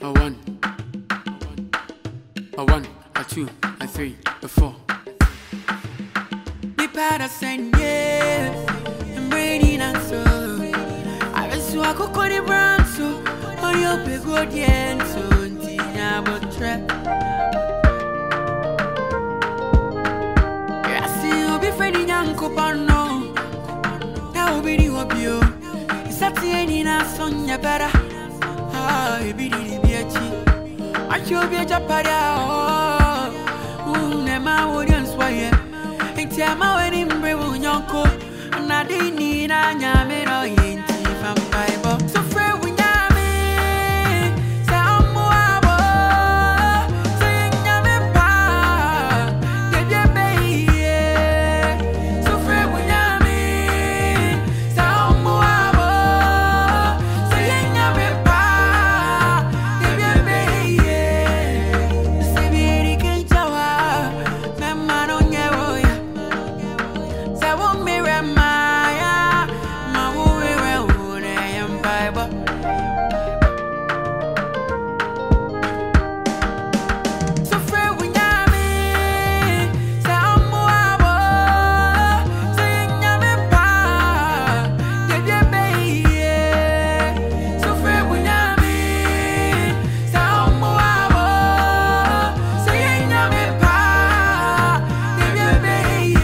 A one, a one, a two, a three, a four. The Patterson, yeah, I'm ready now, so I was so I could call it brown, so on your big good, yeah, so Tina, but trap. Yeah, I see you be Freddie Yanko, no, that will be the hobby. It's at the end in our son, you better. Ah, you be the BH. I should be a Japada. Nema audience, why? It's a man in Brew Yonko. And I didn't need a yammer or yin from Bible. So, friend, we yammy. Some more. Saying yammer, give your baby. So, friend, we yammy. Some more. Saying yammer, give your baby. Say, be the Jawa. Mamma don't know. Say, won't be Maya. My woman, I am Bible. So, friend, we yammy. Some more. Saying yammer, give your baby. So, friend, we yammy. Some more. Saying yammer, give your baby.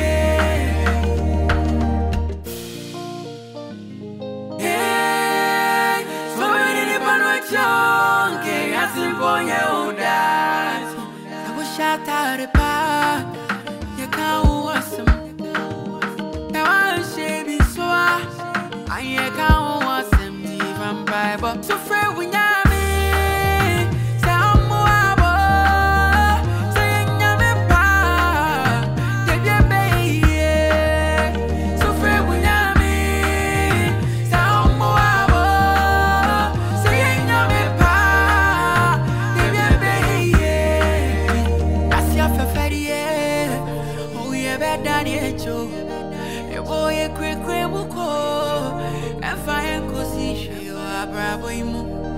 Hey, so many people with young, I see boy you dance. I was shot out the park. You can't watch them. Now I should be so I can't watch them even Bible. So friend, we yammy. Some more. Saying yammy, give your baby. So friend, we yammy. Some more. Saying yammy, give your baby. That's your favorite. Oh, yeah, better than you, Joe. A boy, a quick, quick, and fire, cause you are bravo.